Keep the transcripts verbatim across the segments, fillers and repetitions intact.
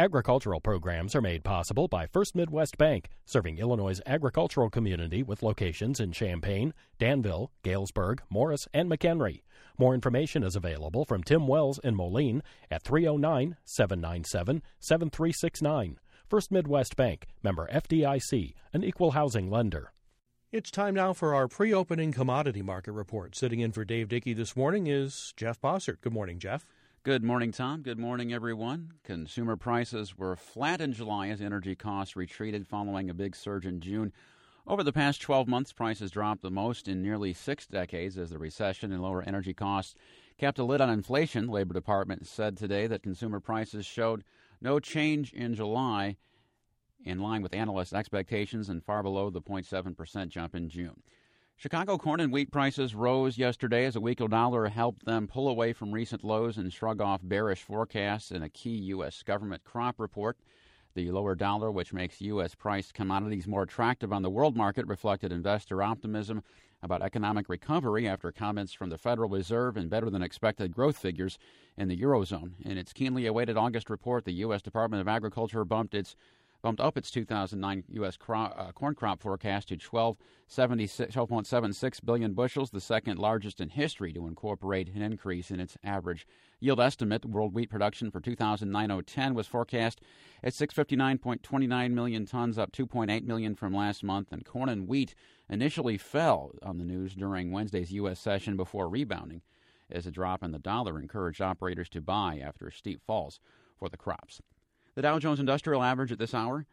Agricultural programs are made possible by First Midwest Bank, serving Illinois' agricultural community with locations in Champaign, Danville, Galesburg, Morris, and McHenry. More information is available from Tim Wells in Moline at three oh nine, seven nine seven, seven three six nine. First Midwest Bank, member F D I C, an equal housing lender. It's time now for our pre-opening commodity market report. Sitting in for Dave Dickey this morning is Jeff Bossert. Good morning, Jeff. Good morning, Tom. Good morning, everyone. Consumer prices were flat in July as energy costs retreated following a big surge in June. Over the past twelve months, prices dropped the most in nearly six decades as the recession and lower energy costs kept a lid on inflation. The Labor Department said today that consumer prices showed no change in July, in line with analysts' expectations and far below the zero point seven percent jump in June. Chicago corn and wheat prices rose yesterday as a weaker dollar helped them pull away from recent lows and shrug off bearish forecasts in a key U S government crop report. The lower dollar, which makes U S priced commodities more attractive on the world market, reflected investor optimism about economic recovery after comments from the Federal Reserve and better-than-expected growth figures in the Eurozone. In its keenly awaited August report, the U S Department of Agriculture bumped its bumped up its two thousand nine U S crop, uh, corn crop forecast to twelve point seven six billion bushels, the second largest in history to incorporate an increase in its average yield estimate. World wheat production for two thousand nine oh ten was forecast at six hundred fifty-nine point two nine million tons, up two point eight million from last month, and corn and wheat initially fell on the news during Wednesday's U S session before rebounding as a drop in the dollar encouraged operators to buy after steep falls for the crops. The Dow Jones Industrial Average at this hour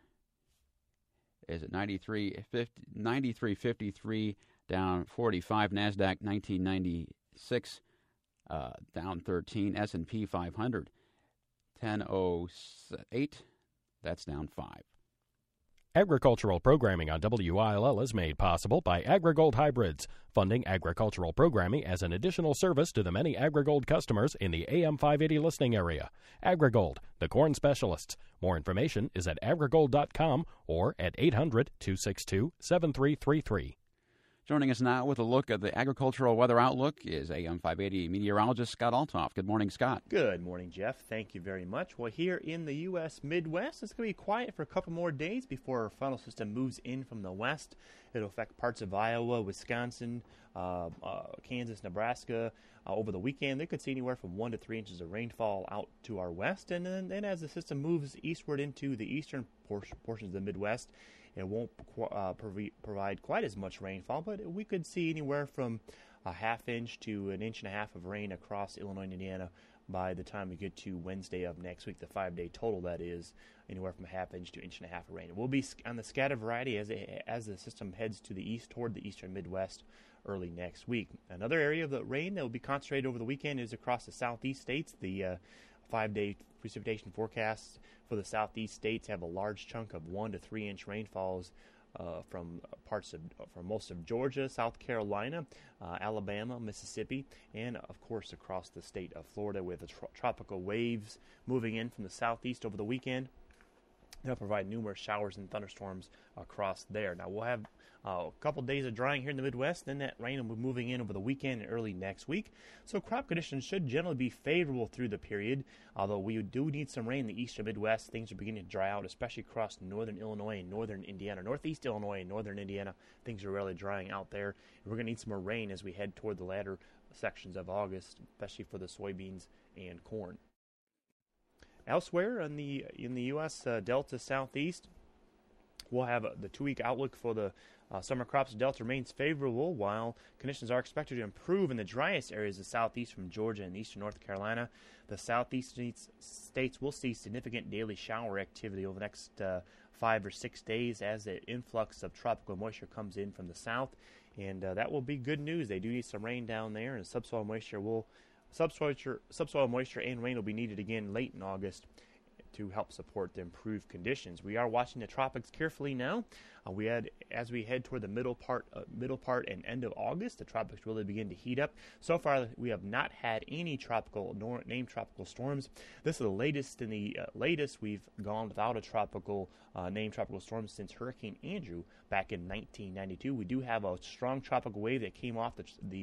is at ninety-three fifty-three, down forty-five. NASDAQ nineteen ninety-six, uh, down thirteen. S and P five hundred, ten oh eight, that's down five. Agricultural programming on W I L L is made possible by AgriGold Hybrids, funding agricultural programming as an additional service to the many AgriGold customers in the A M five eighty listening area. AgriGold, the corn specialists. More information is at agrigold dot com or at eight hundred, two six two, seven three three three. Joining us now with a look at the agricultural weather outlook is A M five eighty meteorologist Scott Altoff. Good morning, Scott. Good morning, Jeff. Thank you very much. Well, here in the U S Midwest, it's going to be quiet for a couple more days before our funnel system moves in from the west. It'll affect parts of Iowa, Wisconsin, uh, uh, Kansas, Nebraska. Uh, over the weekend, they could see anywhere from one to three inches of rainfall out to our west. And then, then as the system moves eastward into the eastern por- portions of the Midwest, it won't uh, provi- provide quite as much rainfall, but we could see anywhere from a half inch to an inch and a half of rain across Illinois and Indiana by the time we get to Wednesday of next week. The five-day total, that is, anywhere from a half inch to inch and a half of rain. It will be on the scattered variety as it, as the system heads to the east toward the eastern Midwest early next week. Another area of the rain that will be concentrated over the weekend is across the southeast states. The uh, five-day precipitation forecasts for the southeast states have a large chunk of one to three inch rainfalls uh, from parts of from most of Georgia, South Carolina, uh, Alabama, Mississippi, and of course across the state of Florida, with the tro- tropical waves moving in from the southeast over the weekend. They'll provide numerous showers and thunderstorms across there. Now we'll have uh, a couple days of drying here in the Midwest, then that rain will be moving in over the weekend and early next week. So crop conditions should generally be favorable through the period, although we do need some rain in the eastern Midwest. Things are beginning to dry out, especially across northern Illinois and northern Indiana. Northeast Illinois and northern Indiana, things are really drying out there. And we're going to need some more rain as we head toward the latter sections of August, especially for the soybeans and corn. Elsewhere in the in the U S uh, Delta Southeast, we'll have uh, the two-week outlook for the uh, summer crops. Delta remains favorable, while conditions are expected to improve in the driest areas of southeast from Georgia and eastern North Carolina. The southeast states will see significant daily shower activity over the next uh, five or six days as the influx of tropical moisture comes in from the south, and uh, that will be good news. They do need some rain down there, and subsoil moisture will Subsoil, subsoil moisture and rain will be needed again late in August to help support the improved conditions. We are watching the tropics carefully now. Uh, we had, as we head toward the middle part, uh, middle part and end of August, the tropics really begin to heat up. So far, we have not had any tropical nor named tropical storms. This is the latest in the uh, latest we've gone without a tropical uh, named tropical storm since Hurricane Andrew back in nineteen ninety-two. We do have a strong tropical wave that came off the, the uh,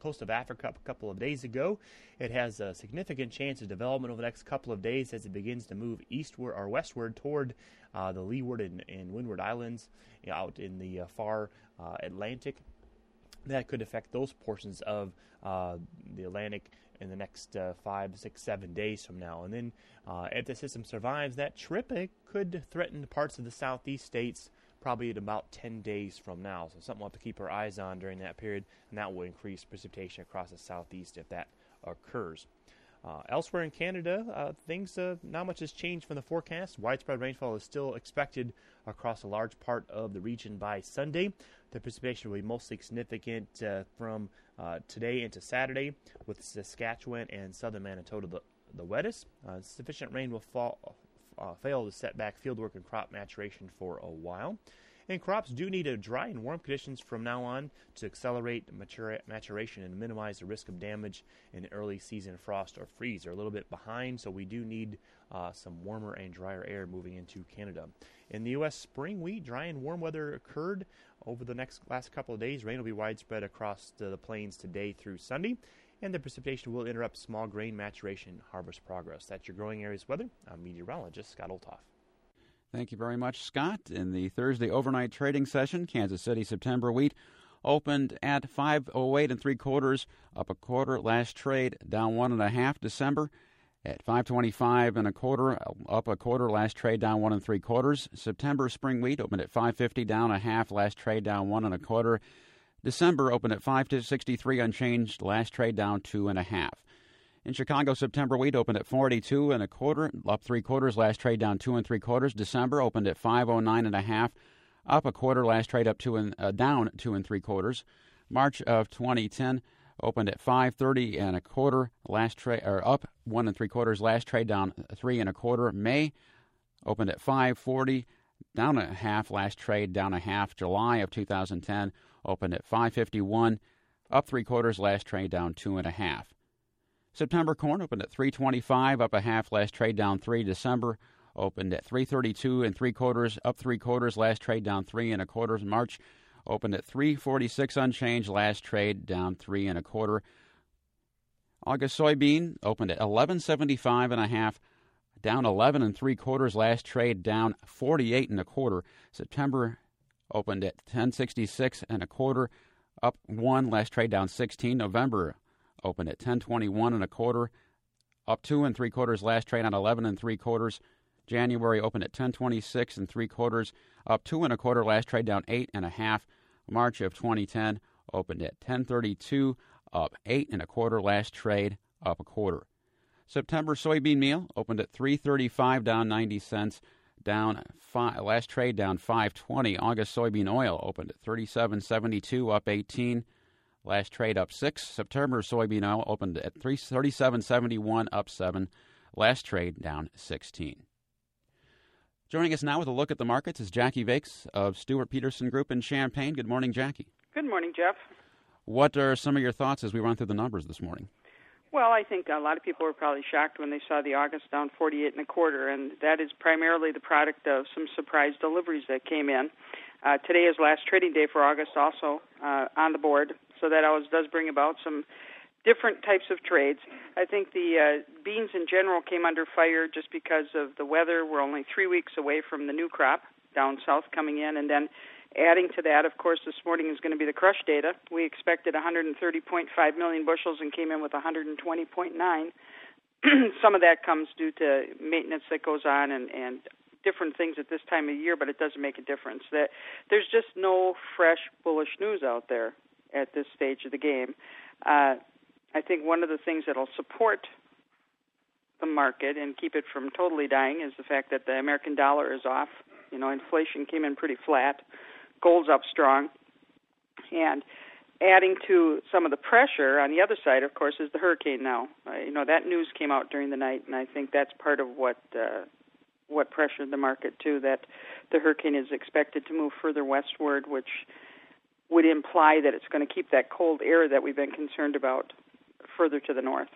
coast of Africa a couple of days ago. It has a significant chance of development over the next couple of days as it begins to move eastward or westward toward uh, the Leeward and, and Windward Islands out in the uh, far uh, Atlantic. That could affect those portions of uh, the Atlantic in the next uh, five, six, seven days from now. And then uh, if the system survives that trip, it could threaten parts of the southeast states probably at about ten days from now. So something we'll have to keep our eyes on during that period, and that will increase precipitation across the southeast if that occurs. Uh, elsewhere in Canada, uh, things, uh, not much has changed from the forecast. Widespread rainfall is still expected across a large part of the region by Sunday. The precipitation will be mostly significant uh, from uh, today into Saturday, with Saskatchewan and southern Manitoba the, the wettest. Uh, sufficient rain will fall, uh, fail to set back fieldwork and crop maturation for a while. And crops do need a dry and warm conditions from now on to accelerate matura- maturation and minimize the risk of damage in early season frost or freeze. They're a little bit behind, so we do need uh, some warmer and drier air moving into Canada. In the U S, spring wheat, dry and warm weather occurred over the next last couple of days. Rain will be widespread across the, the plains today through Sunday, and the precipitation will interrupt small grain maturation and harvest progress. That's your growing areas weather. I'm meteorologist Scott Olthoff. Thank you very much, Scott. In the Thursday overnight trading session, Kansas City September wheat opened at five oh eight and three quarters, up a quarter. Last trade down one and a half. December at five twenty-five and a quarter, up a quarter. Last trade down one and three quarters. September spring wheat opened at five fifty, down a half. Last trade down one and a quarter. December opened at five sixty-three, unchanged. Last trade down two and a half. In Chicago, September wheat opened at forty-two and a quarter, up three quarters. Last trade down two and three quarters. December opened at five oh nine and a half, up a quarter. Last trade up two and uh, down two and three quarters. March of twenty ten opened at five thirty and a quarter. Last trade or up one and three quarters. Last trade down three and a quarter. May opened at five forty, down a half. Last trade down a half. July of two thousand ten opened at five fifty-one, up three quarters. Last trade down two and a half. September corn opened at three twenty-five, up a half. Last trade down three. December opened at three thirty-two and three quarters, up three quarters. Last trade down three and a quarter. March opened at three forty-six, unchanged. Last trade down three and a quarter. August soybean opened at eleven seventy-five and a half, down eleven and three quarters. Last trade down forty-eight and a quarter. September opened at ten sixty-six and a quarter, up one. Last trade down sixteen. November opened at ten twenty-one and a quarter, up two and three quarters. Last trade on eleven and three quarters. January opened at ten twenty-six and three quarters, up two and a quarter. Last trade down eight and a half. March of twenty ten opened at ten thirty-two, up eight and a quarter. Last trade up a quarter. September soybean meal opened at three thirty-five, down ninety cents, down five. Last trade down five twenty. August soybean oil opened at thirty-seven seventy-two, up eighteen. Last trade up six. September soybean oil opened at thirty-seven seventy-one, up seven. Last trade down sixteen. Joining us now with a look at the markets is Jackie Vakes of Stewart Peterson Group in Champaign. Good morning, Jackie. Good morning, Jeff. What are some of your thoughts as we run through the numbers this morning? Well, I think a lot of people were probably shocked when they saw the August down forty-eight and a quarter, and that is primarily the product of some surprise deliveries that came in. Uh, today is last trading day for August, also uh, on the board, so that always does bring about some different types of trades. I think the uh, beans in general came under fire just because of the weather. We're only three weeks away from the new crop down south coming in, and then adding to that, of course, this morning is going to be the crush data. We expected one hundred thirty point five million bushels and came in with one hundred twenty point nine. Some of that comes due to maintenance that goes on and, and different things at this time of year, but it doesn't make a difference. That there's just no fresh bullish news out there at this stage of the game. Uh, I think one of the things that will support the market and keep it from totally dying is the fact that the American dollar is off. You know, inflation came in pretty flat. Gold's up strong. And adding to some of the pressure on the other side, of course, is the hurricane now. Uh, you know, that news came out during the night, and I think that's part of what uh, what pressured the market, too, that the hurricane is expected to move further westward, which would imply that it's going to keep that cold air that we've been concerned about further to the north.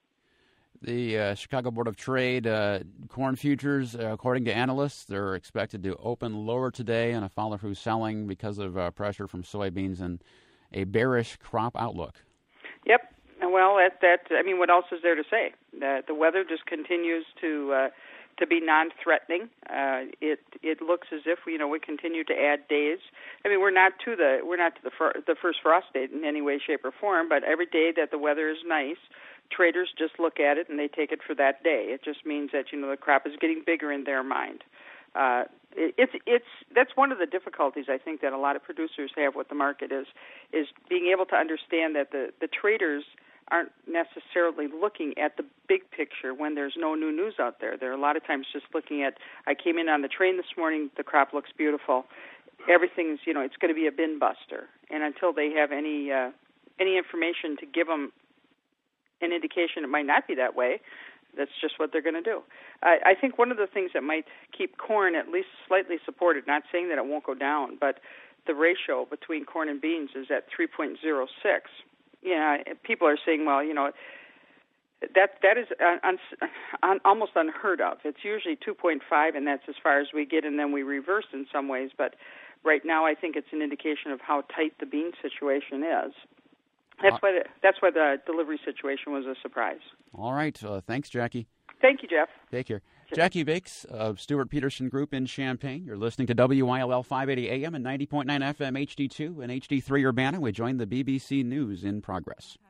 The uh, Chicago Board of Trade uh, corn futures, uh, according to analysts, they're expected to open lower today and a follow-through selling because of uh, pressure from soybeans and a bearish crop outlook. Yep. Well, that that I mean, what else is there to say? The, the weather just continues to uh, to be non-threatening. Uh, it it looks as if you know we continue to add days. I mean, we're not to the we're not to the fir- the first frost date in any way, shape, or form. But every day that the weather is nice, traders just look at it and they take it for that day. It just means that you know the crop is getting bigger in their mind. Uh, it, it's it's that's one of the difficulties I think that a lot of producers have with the market is is being able to understand that the the traders aren't necessarily looking at the big picture when there's no new news out there. They're a lot of times just looking at, I came in on the train this morning, the crop looks beautiful. Everything's, you know, it's going to be a bin buster. And until they have any uh, any information to give them an indication it might not be that way, that's just what they're going to do. I, I think one of the things that might keep corn at least slightly supported, not saying that it won't go down, but the ratio between corn and beans is at three point oh six. Yeah, people are saying, well, you know, that that is un, un, almost unheard of. It's usually two point five, and that's as far as we get, and then we reverse in some ways. But right now, I think it's an indication of how tight the bean situation is. That's why the, that's why the delivery situation was a surprise. All right. Uh, thanks, Jackie. Thank you, Jeff. Take care. Jackie Bakes of Stewart Peterson Group in Champaign. You're listening to W I L L five eighty A M and ninety point nine F M H D two and H D three Urbana. We join the B B C News in progress.